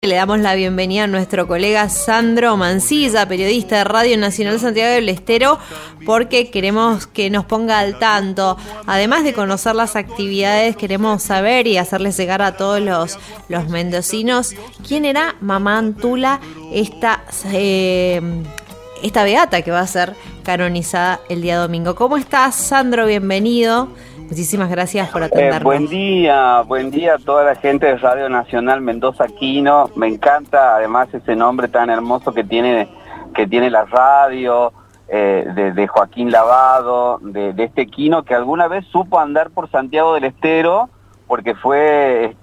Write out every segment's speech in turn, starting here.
Le damos la bienvenida a nuestro colega Sandro Mancilla, periodista de Radio Nacional Santiago del Estero, porque queremos que nos ponga al tanto. Además de conocer las actividades, queremos saber y hacerles llegar a todos los mendocinos quién era Mamá Antula, esta beata que va a ser canonizada el día domingo. ¿Cómo estás, Sandro? Bienvenido. Muchísimas gracias por atendernos. Buen día a toda la gente de Radio Nacional Mendoza Quino. Me encanta además ese nombre tan hermoso que tiene la radio, de Joaquín Lavado, de este Quino que alguna vez supo andar por Santiago del Estero, porque fue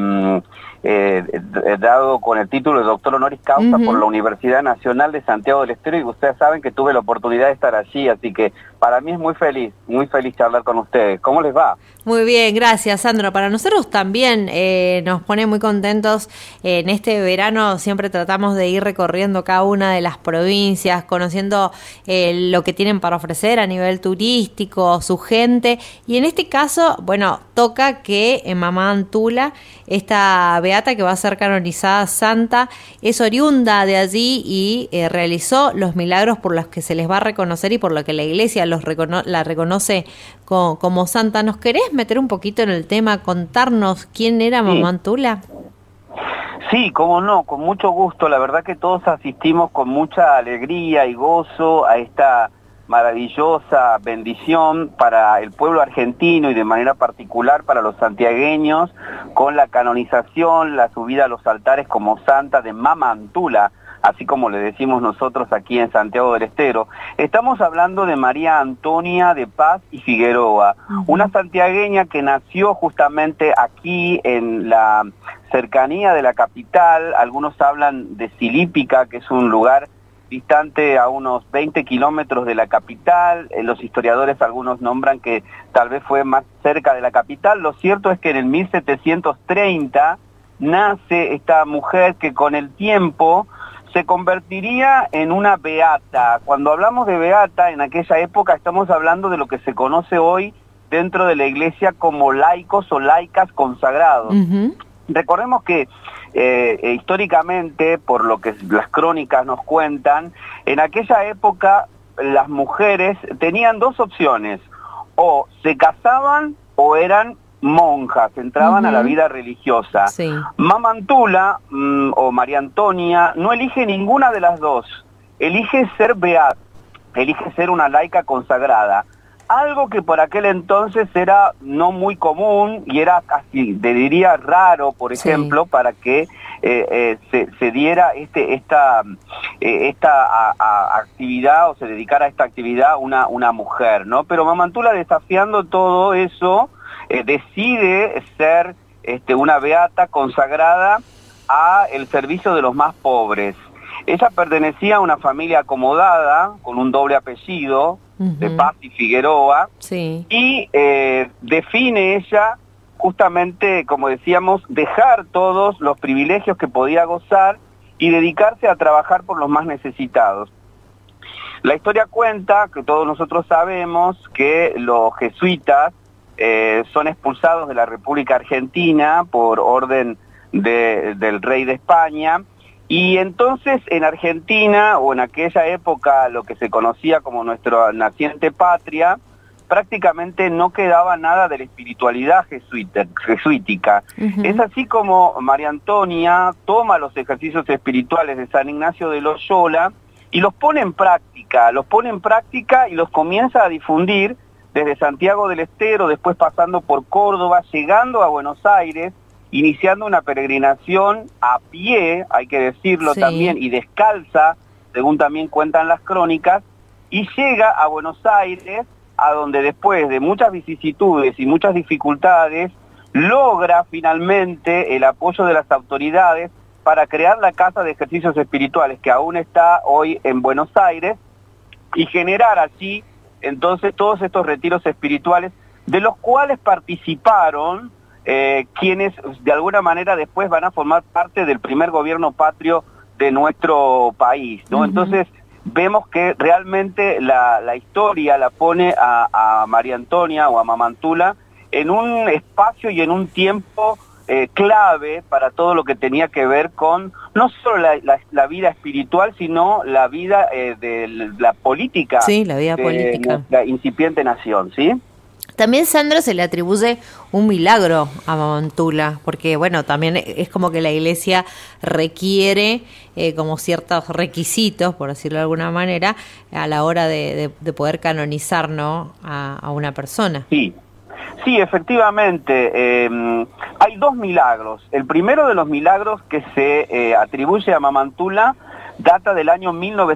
dado con el título de doctor honoris causa por la Universidad Nacional de Santiago del Estero, y ustedes saben que tuve la oportunidad de estar allí, así que para mí es muy feliz charlar con ustedes. ¿Cómo les va? Muy bien, gracias, Sandro. Para nosotros también nos pone muy contentos. En este verano siempre tratamos de ir recorriendo cada una de las provincias, conociendo lo que tienen para ofrecer a nivel turístico, su gente. Y en este caso, bueno, toca que Mamá Antula, esta beata que va a ser canonizada santa, es oriunda de allí y realizó los milagros por los que se les va a reconocer y por lo que la Iglesia la reconoce como santa. ¿Nos querés meter un poquito en el tema, contarnos quién era Mamá Antula? Sí, cómo no, con mucho gusto. La verdad que todos asistimos con mucha alegría y gozo a esta maravillosa bendición para el pueblo argentino y de manera particular para los santiagueños, con la canonización, la subida a los altares como santa de Mamá Antula, así como le decimos nosotros aquí en Santiago del Estero. Estamos hablando de María Antonia de Paz y Figueroa, una santiagueña que nació justamente aquí en la cercanía de la capital. Algunos hablan de Silípica, que es un lugar distante a unos 20 kilómetros de la capital. Los historiadores algunos nombran que tal vez fue más cerca de la capital. Lo cierto es que en el 1730 nace esta mujer que con el tiempo se convertiría en una beata. Cuando hablamos de beata, en aquella época estamos hablando de lo que se conoce hoy dentro de la iglesia como laicos o laicas consagrados. Recordemos que históricamente, por lo que las crónicas nos cuentan, en aquella época las mujeres tenían dos opciones: o se casaban o eran monjas, entraban a la vida religiosa. Sí. Mamá Antula o María Antonia no elige ninguna de las dos, elige ser beata, elige ser una laica consagrada, algo que por aquel entonces era no muy común y era casi, diría, raro, por ejemplo, para que se diera esta actividad o se dedicara a esta actividad una mujer, ¿no? Pero Mamá Antula, desafiando todo eso, decide ser una beata consagrada a el servicio de los más pobres. Ella pertenecía a una familia acomodada, con un doble apellido, de Paz y Figueroa, y define ella justamente, como decíamos, dejar todos los privilegios que podía gozar y dedicarse a trabajar por los más necesitados. La historia cuenta, que todos nosotros sabemos, que los jesuitas son expulsados de la República Argentina por orden del rey de España, y entonces en Argentina, o en aquella época lo que se conocía como nuestra naciente patria, prácticamente no quedaba nada de la espiritualidad jesuítica. Es así como María Antonia toma los ejercicios espirituales de San Ignacio de Loyola y los pone en práctica y los comienza a difundir desde Santiago del Estero, después pasando por Córdoba, llegando a Buenos Aires, iniciando una peregrinación a pie, hay que decirlo también, y descalza, según también cuentan las crónicas, y llega a Buenos Aires, a donde después de muchas vicisitudes y muchas dificultades, logra finalmente el apoyo de las autoridades para crear la Casa de Ejercicios Espirituales, que aún está hoy en Buenos Aires, y generar allí entonces todos estos retiros espirituales, de los cuales participaron quienes de alguna manera después van a formar parte del primer gobierno patrio de nuestro país, ¿no? Entonces vemos que realmente la historia la pone a María Antonia o a Mamá Antula en un espacio y en un tiempo clave para todo lo que tenía que ver con no solo la vida espiritual, sino la vida de la política, sí, la vida política, la incipiente nación, ¿sí? También, Sandro, se le atribuye un milagro a Mamantula, porque bueno, también es como que la Iglesia requiere como ciertos requisitos, por decirlo de alguna manera, a la hora de poder canonizar, ¿no?, a una persona. Sí. Sí, efectivamente, hay dos milagros. El primero de los milagros que se atribuye a Mamantula data del año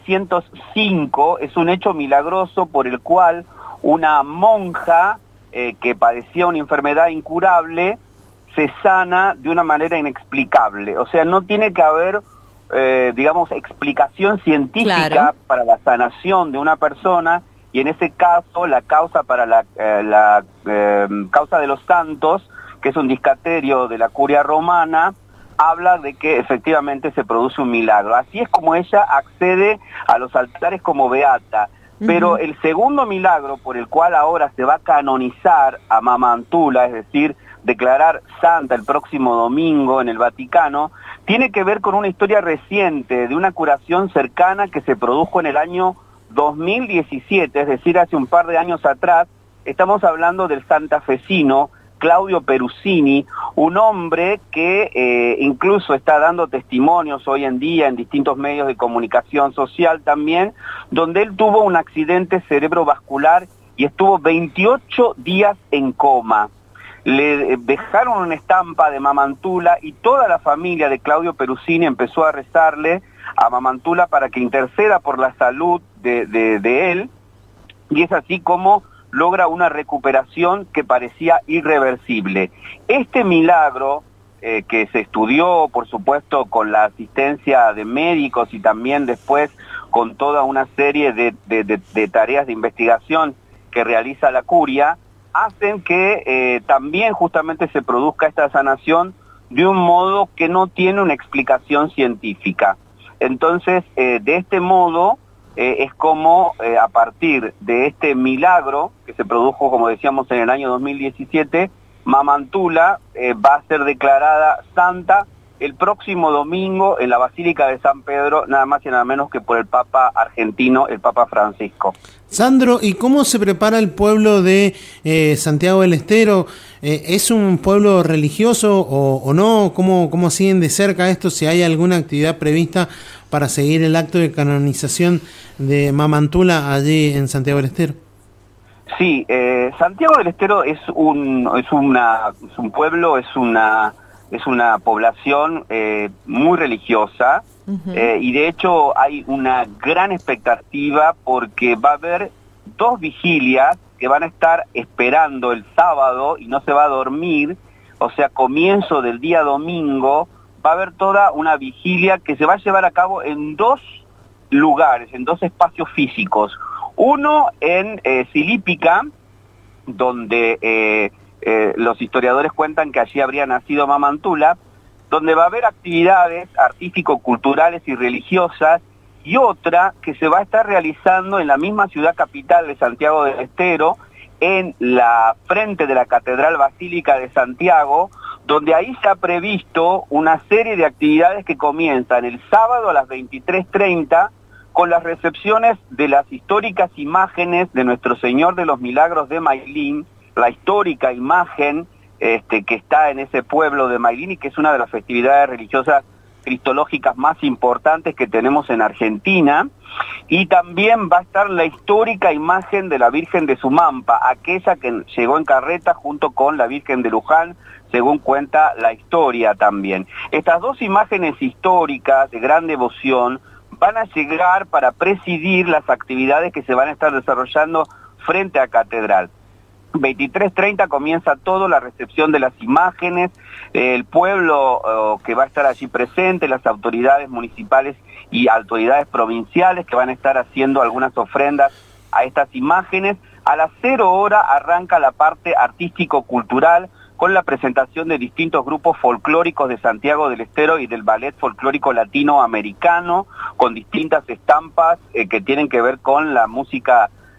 1905, es un hecho milagroso por el cual una monja que padecía una enfermedad incurable se sana de una manera inexplicable. O sea, no tiene que haber, digamos, explicación científica, claro, para la sanación de una persona, y en ese caso la causa para la causa de los santos, que es un discaterio de la curia romana, habla de que efectivamente se produce un milagro. Así es como ella accede a los altares como beata. Pero el segundo milagro por el cual ahora se va a canonizar a Mamantula, es decir, declarar santa el próximo domingo en el Vaticano, tiene que ver con una historia reciente de una curación cercana que se produjo en el año 2017, es decir, hace un par de años atrás. Estamos hablando del santafesino Claudio Perusini, un hombre que incluso está dando testimonios hoy en día en distintos medios de comunicación social también, donde él tuvo un accidente cerebrovascular y estuvo 28 días en coma. Le dejaron una estampa de Mamantula y toda la familia de Claudio Perusini empezó a rezarle a Mamantula para que interceda por la salud de él, y es así como logra una recuperación que parecía irreversible. Este milagro, que se estudió, por supuesto, con la asistencia de médicos y también después con toda una serie de tareas de investigación que realiza la curia, hacen que también justamente se produzca esta sanación de un modo que no tiene una explicación científica. Entonces, de este modo, es como a partir de este milagro que se produjo, como decíamos, en el año 2017, Mamantula va a ser declarada santa el próximo domingo en la Basílica de San Pedro, nada más y nada menos que por el Papa argentino, el Papa Francisco. Sandro, ¿y cómo se prepara el pueblo de Santiago del Estero? ¿Es un pueblo religioso o no? ¿Cómo siguen de cerca esto? Si hay alguna actividad prevista para seguir el acto de canonización de Mamantula allí en Santiago del Estero. Sí, Santiago del Estero es un pueblo, es una población muy religiosa. Y de hecho hay una gran expectativa porque va a haber 2 vigilias que van a estar esperando el sábado y no se va a dormir, o sea, comienzo del día domingo, va a haber toda una vigilia que se va a llevar a cabo en 2 lugares, en 2 espacios físicos. Uno en Silípica, donde los historiadores cuentan que allí habría nacido Mamantula, donde va a haber actividades artístico-culturales y religiosas, y otra que se va a estar realizando en la misma ciudad capital de Santiago del Estero, en la frente de la Catedral Basílica de Santiago, donde ahí se ha previsto una serie de actividades que comienzan el sábado a las 23:30, con las recepciones de las históricas imágenes de Nuestro Señor de los Milagros de Mailín, la histórica imagen que está en ese pueblo de Mailín y que es una de las festividades religiosas cristológicas más importantes que tenemos en Argentina. Y también va a estar la histórica imagen de la Virgen de Sumampa, aquella que llegó en carreta junto con la Virgen de Luján, según cuenta la historia también. Estas 2 imágenes históricas de gran devoción van a llegar para presidir las actividades que se van a estar desarrollando frente a Catedral. 23:30 comienza todo, la recepción de las imágenes, el pueblo que va a estar allí presente, las autoridades municipales y autoridades provinciales que van a estar haciendo algunas ofrendas a estas imágenes. A las 0 horas arranca la parte artístico-cultural con la presentación de distintos grupos folclóricos de Santiago del Estero y del ballet folclórico latinoamericano, con distintas estampas que tienen que ver con la música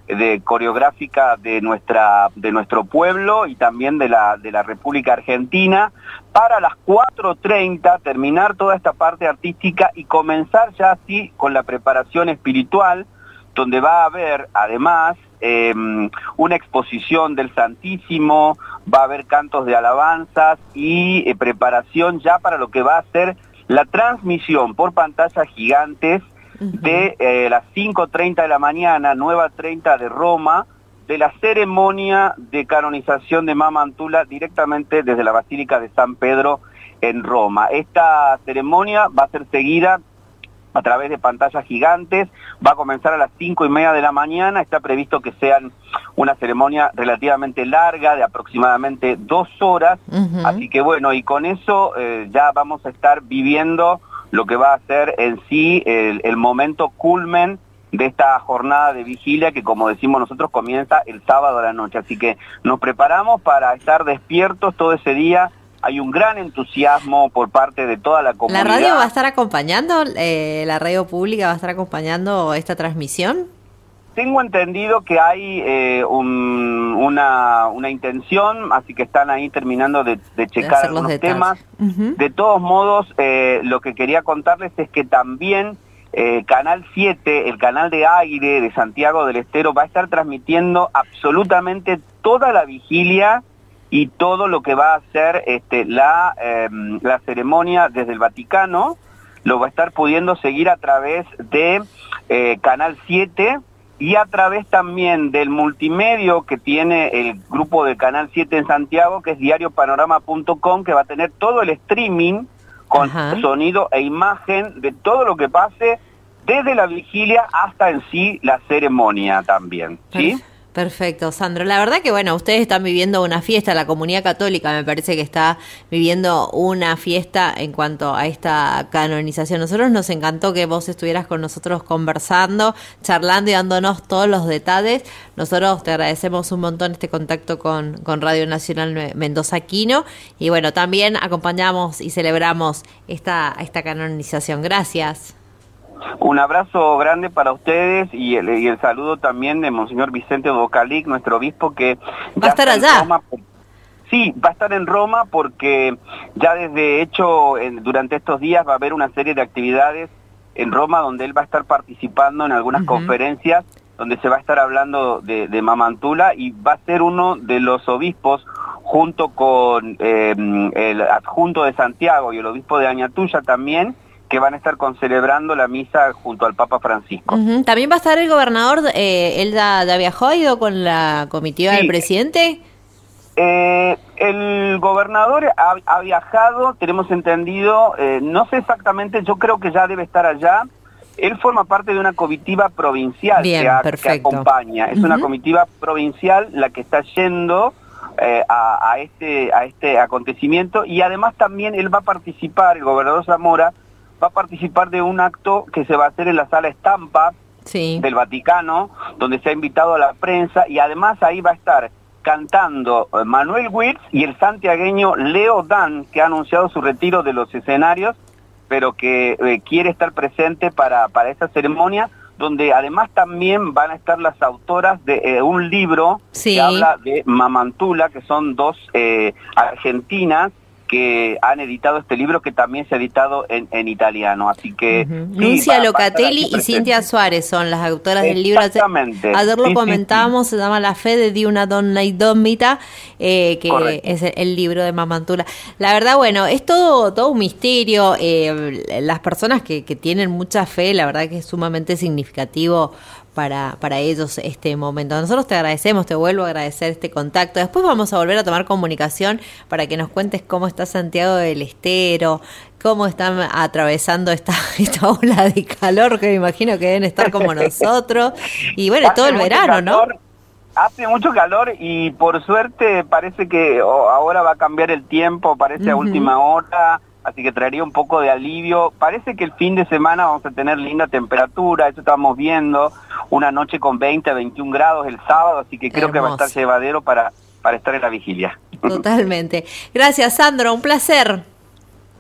coreográfica de nuestro pueblo y también de la República Argentina, para las 4:30 terminar toda esta parte artística y comenzar ya así con la preparación espiritual, donde va a haber además una exposición del Santísimo, va a haber cantos de alabanzas y preparación ya para lo que va a ser la transmisión por pantallas gigantes de las 5:30 de la mañana, 9:30 de Roma, de la ceremonia de canonización de Mama Antula directamente desde la Basílica de San Pedro en Roma. Esta ceremonia va a ser seguida a través de pantallas gigantes, va a comenzar a las 5:30 de la mañana, está previsto que sean una ceremonia relativamente larga, de aproximadamente 2 horas, así que bueno, y con eso ya vamos a estar viviendo lo que va a ser en sí el momento culmen de esta jornada de vigilia que, como decimos nosotros, comienza el sábado a la noche, así que nos preparamos para estar despiertos todo ese día. Hay un gran entusiasmo por parte de toda la comunidad. ¿La radio va a estar acompañando, la radio pública va a estar acompañando esta transmisión? Tengo entendido que hay una intención, así que están ahí terminando de checar algunos temas. De todos modos, lo que quería contarles es que también Canal 7, el canal de aire de Santiago del Estero, va a estar transmitiendo absolutamente toda la vigilia y todo lo que va a ser la ceremonia desde el Vaticano. Lo va a estar pudiendo seguir a través de Canal 7 y a través también del multimedio que tiene el grupo de Canal 7 en Santiago, que es diariopanorama.com, que va a tener todo el streaming con sonido e imagen de todo lo que pase desde la vigilia hasta en sí la ceremonia también, ¿sí? Perfecto, Sandro. La verdad que, bueno, ustedes están viviendo una fiesta, la comunidad católica me parece que está viviendo una fiesta en cuanto a esta canonización. Nosotros nos encantó que vos estuvieras con nosotros conversando, charlando y dándonos todos los detalles. Nosotros te agradecemos un montón este contacto con Radio Nacional Mendoza Quino y, bueno, también acompañamos y celebramos esta canonización. Gracias. Un abrazo grande para ustedes y el saludo también de Monseñor Vicente Bocalic, nuestro obispo, que va a estar allá. Sí, va a estar en Roma porque ya desde hecho durante estos días va a haber una serie de actividades en Roma donde él va a estar participando en algunas conferencias donde se va a estar hablando de Mama Antula y va a ser uno de los obispos junto con el adjunto de Santiago y el obispo de Añatuya también, que van a estar celebrando la misa junto al Papa Francisco. También va a estar el gobernador, él ya viajó, ha ido con la comitiva del presidente. El gobernador ha viajado, tenemos entendido, no sé exactamente, yo creo que ya debe estar allá. Él forma parte de una comitiva provincial que acompaña, es una comitiva provincial la que está yendo a este acontecimiento y además también él va a participar, el gobernador Zamora, va a participar de un acto que se va a hacer en la sala Estampa del Vaticano, donde se ha invitado a la prensa y además ahí va a estar cantando Manuel Wirtz y el santiagueño Leo Dan, que ha anunciado su retiro de los escenarios, pero que quiere estar presente para esa ceremonia, donde además también van a estar las autoras de un libro que habla de Mama Antula, que son dos argentinas, que han editado este libro que también se ha editado en italiano, así que... Nuncia Locatelli y Cintia Suárez son las autoras del libro. Exactamente. Ayer lo comentábamos, se llama La fe de una donna indómita, que es el libro de Mama Antula. La verdad, bueno, es todo un misterio. Las personas que tienen mucha fe, la verdad que es sumamente significativo para ellos este momento. Nosotros te agradecemos, te vuelvo a agradecer este contacto. Después vamos a volver a tomar comunicación para que nos cuentes cómo está Santiago del Estero, cómo están atravesando esta ola de calor, que me imagino que deben estar como nosotros. Y bueno, todo el verano, calor, ¿no? Hace mucho calor y por suerte parece que ahora va a cambiar el tiempo, parece a última hora, así que traería un poco de alivio. Parece que el fin de semana vamos a tener linda temperatura, eso estamos viendo, una noche con 20 a 21 grados el sábado, así que creo que va a estar llevadero para estar en la vigilia. Totalmente. Gracias, Sandro, un placer.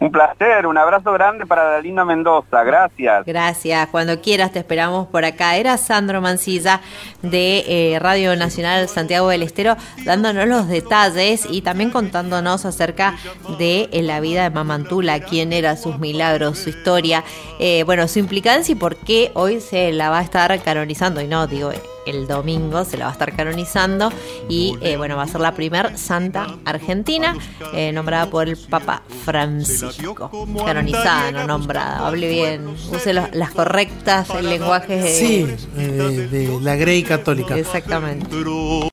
Un placer, un abrazo grande para la linda Mendoza, gracias. Gracias, cuando quieras te esperamos por acá. Era Sandro Mancilla de Radio Nacional Santiago del Estero, dándonos los detalles y también contándonos acerca de la vida de Mamantula, quién era, sus milagros, su historia, bueno, su implicancia y por qué hoy se la va a estar canonizando, y no, digo, el domingo se la va a estar canonizando y bueno, va a ser la primer santa argentina nombrada por el Papa Francisco. Canonizada, no nombrada. Hable bien, use las correctas lenguajes de la Grey católica. Exactamente.